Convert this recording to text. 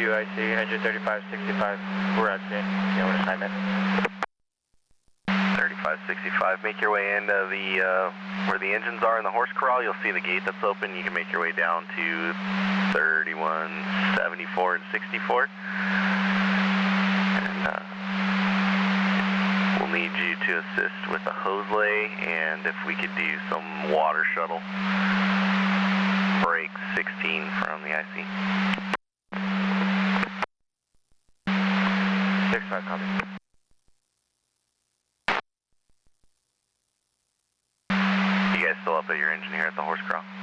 UIC, engine 3565, we're at scene. Yeah, we're assignment. 3565, make your way into the, where the engines are in the horse corral. You'll see the gate that's open. You can make your way down to 3174 and 64. And we'll need you to assist with the hose lay, and if we could do some water shuttle. Break 16 from the IC. 65, copy. You guys still up at your engine here at the horse corral?